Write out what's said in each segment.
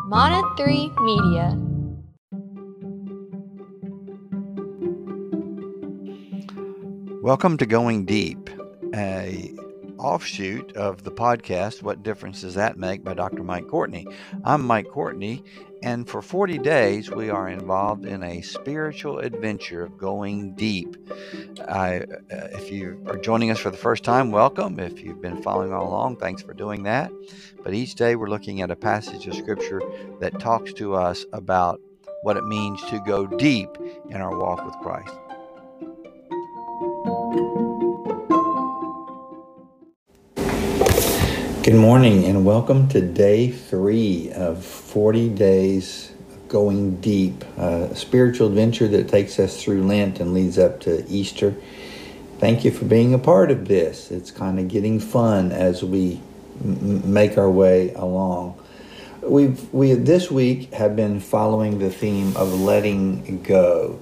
Mana 3 Media. Welcome to Going Deep, a offshoot of the podcast, What Difference Does That Make, by Dr. Mike Courtney. I'm Mike Courtney, and for 40 days we are involved in a spiritual adventure of going deep. If you are joining us for the first time, welcome. If you've been following all along, thanks for doing that. But each day we're looking at a passage of Scripture that talks to us about what it means to go deep in our walk with Christ. Good morning and welcome to day 3 of 40 days of going deep, a spiritual adventure that takes us through Lent and leads up to Easter. Thank you for being a part of this. It's kind of getting fun as we make our way along. We this week have been following the theme of letting go.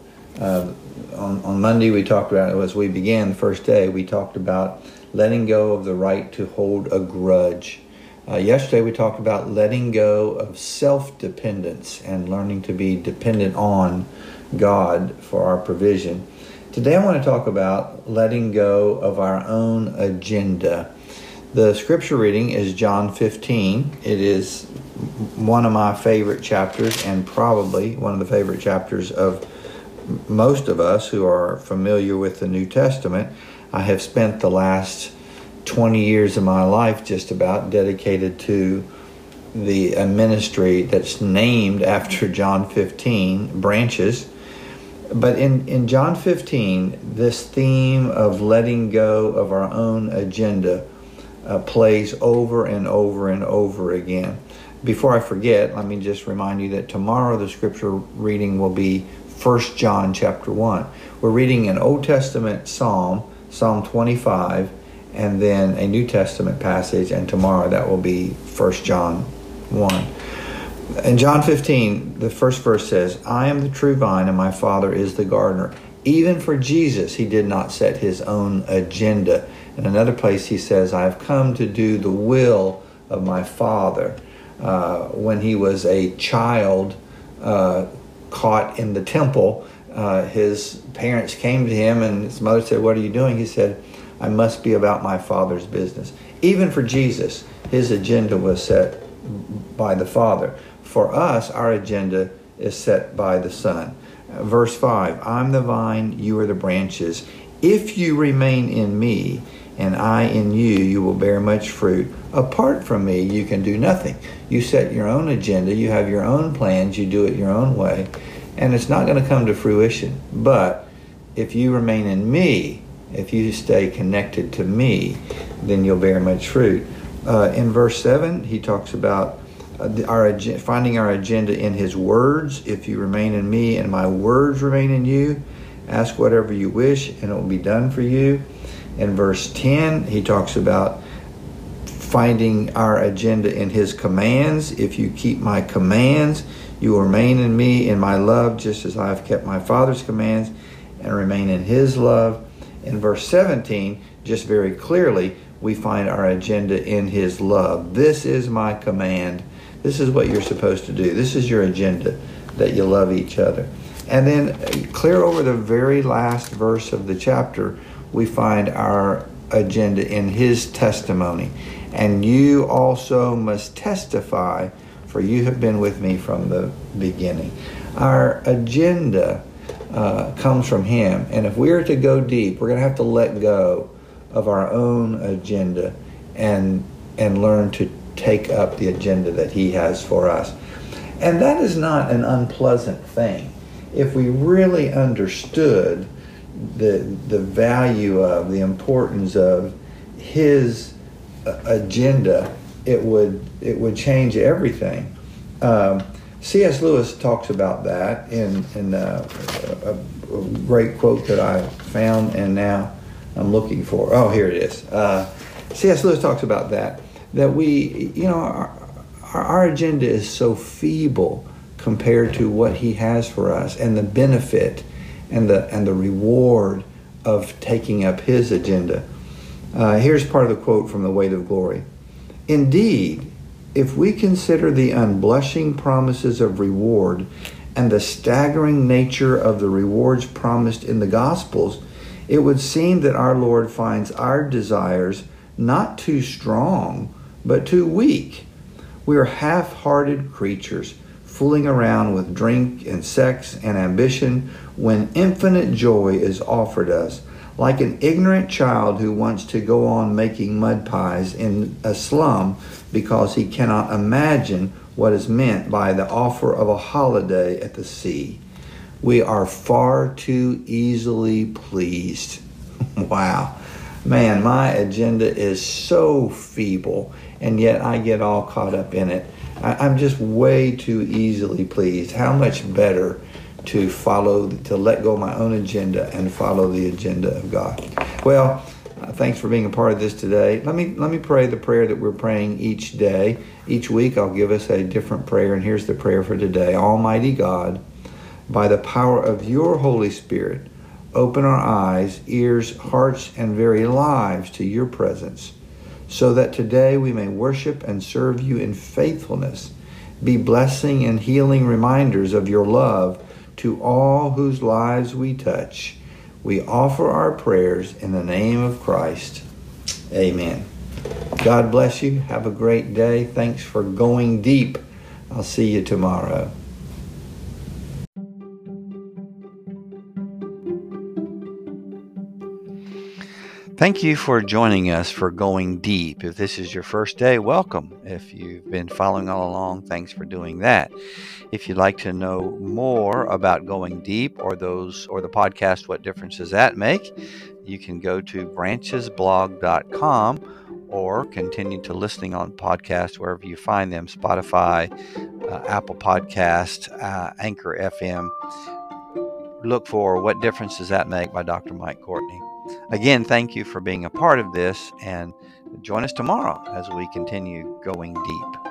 On Monday we talked about, as we began the first day, we talked about letting go of the right to hold a grudge. Yesterday we talked about letting go of self-dependence and learning to be dependent on God for our provision. Today I want to talk about letting go of our own agenda. The scripture reading is John 15. It is one of my favorite chapters and probably one of the favorite chapters of most of us who are familiar with the New Testament. I have spent the last 20 years of my life just about dedicated to the ministry that's named after John 15, Branches. But in John 15, this theme of letting go of our own agenda plays over and over and over again. Before I forget, let me just remind you that tomorrow the scripture reading will be 1 John chapter 1. We're reading an Old Testament Psalm 25, and then a New Testament passage, and tomorrow that will be 1 John 1. In John 15, the first verse says, I am the true vine and my Father is the gardener. Even for Jesus, he did not set his own agenda. In another place he says, I have come to do the will of my Father. When he was a child caught in the temple, his parents came to him and his mother said, what are you doing? He said, I must be about my Father's business. Even for Jesus, his agenda was set by the Father. For us, our agenda is set by the Son. Verse 5, I'm the vine, you are the branches. If you remain in me and I in you, you will bear much fruit. Apart from me, you can do nothing. You set your own agenda, you have your own plans, you do it your own way, and it's not going to come to fruition. But if you remain in me, if you stay connected to me, then you'll bear much fruit. In verse 7, he talks about finding our agenda in his words. If you remain in me and my words remain in you, ask whatever you wish and it will be done for you. In verse 10, he talks about finding our agenda in his commands. If you keep my commands, you will remain in me in my love, just as I have kept my Father's commands and remain in his love. In verse 17, just very clearly, we find our agenda in his love. This is my command. This is what you're supposed to do. This is your agenda, that you love each other. And then clear over the very last verse of the chapter, we find our agenda in his testimony. And you also must testify, for you have been with me from the beginning. Our agenda comes from him. And if we are to go deep, we're going to have to let go of our own agenda and learn to take up the agenda that he has for us. And that is not an unpleasant thing. If we really understood the value of, the importance of his agenda, it would change everything. C.S. Lewis talks about that in a great quote that I found, and now I'm looking for. Oh, here it is. C.S. Lewis talks about that we, our agenda is so feeble compared to what he has for us, and the benefit and the reward of taking up his agenda. Here's part of the quote from The Weight of Glory. Indeed, If we consider the unblushing promises of reward and the staggering nature of the rewards promised in the Gospels, it would seem that our Lord finds our desires not too strong, but too weak. We are half-hearted creatures, fooling around with drink and sex and ambition when infinite joy is offered us, like an ignorant child who wants to go on making mud pies in a slum because he cannot imagine what is meant by the offer of a holiday at the sea. We are far too easily pleased. Wow. Man, my agenda is so feeble, and yet I get all caught up in it. I'm just way too easily pleased. How much better to let go of my own agenda and follow the agenda of God. Well, thanks for being a part of this today. Let me pray the prayer that we're praying each day. Each week I'll give us a different prayer, and here's the prayer for today. Almighty God, by the power of your Holy Spirit, open our eyes, ears, hearts, and very lives to your presence, so that today we may worship and serve you in faithfulness, be blessing and healing reminders of your love to all whose lives we touch. We offer our prayers in the name of Christ. Amen. God bless you. Have a great day. Thanks for going deep. I'll see you tomorrow. Thank you for joining us for Going Deep. If this is your first day, welcome. If you've been following all along, thanks for doing that. If you'd like to know more about Going Deep or the podcast, What Difference Does That Make? You can go to branchesblog.com or continue to listening on podcasts wherever you find them, Spotify, Apple Podcast, Anchor FM. Look for What Difference Does That Make by Dr. Mike Courtney. Again, thank you for being a part of this, and join us tomorrow as we continue going deep.